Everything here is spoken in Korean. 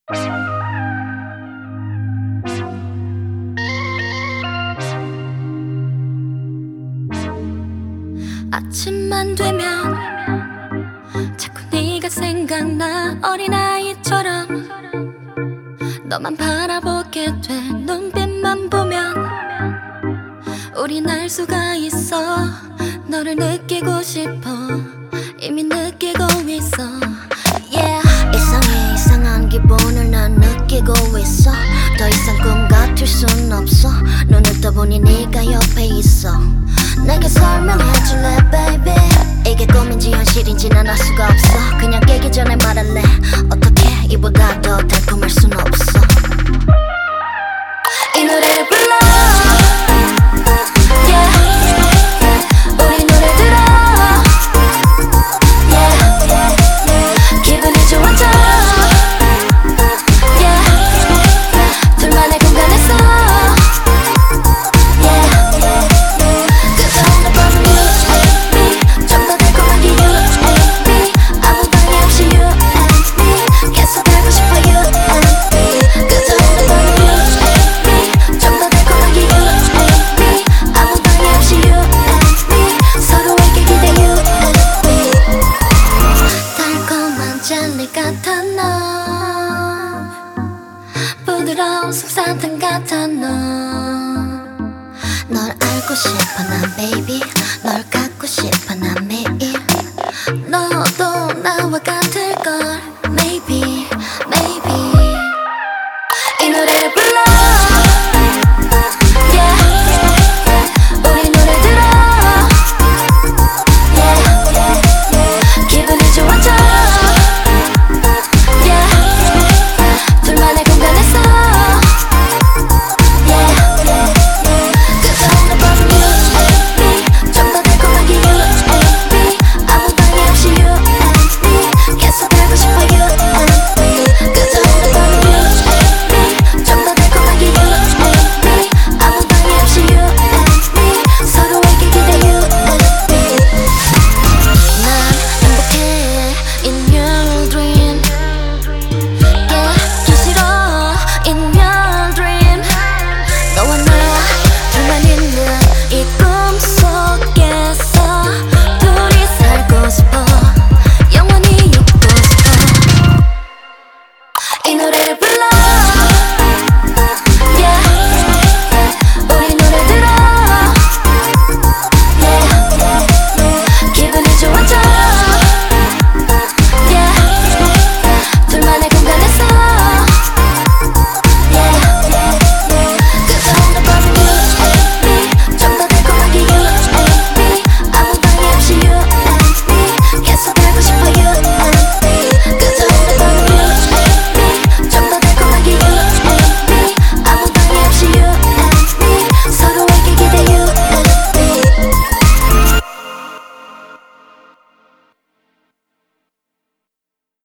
아침만 되면 자꾸 네가 생각나. 어린아이처럼 너만 바라보게 돼. 눈빛만 보면 우린 알 수가 있어. 너를 느끼고 싶어. 이미 느끼고 있어. Yeah. 이상해, 이상한 기분을 난 느끼고 있어. 더 이상 꿈 같을 순 없어. 눈을 떠보니 네가 옆에 있어. 내게 설명해줄래 baby. 이게 꿈인지 현실인지 난 알 수가 없어. 그냥 깨기 전에 말할래. 어떻게 이보다 더 달콤할 순 없어. 이 노래를 불러. Yeah. 우리 노래 들어. Yeah. 기분이 좋아져. Yeah. 둘만의 공간에서. Yeah. 그저 오늘 밤은 you and me. 좀 더 달콤한 게 you and me. 아무 방해 없이 you and me. 계속 알고 싶어 you and me. 그저 오늘 밤은 you and me. 좀 더 달콤한 게 you and me. 아무 방해 없이 you and me. 서로에게 기대 you and me. 달콤한 젤리 같아 너. 부드러운 솜사탕 같아 너. 널 알고 싶어 난 baby. 널 갖고 싶어 난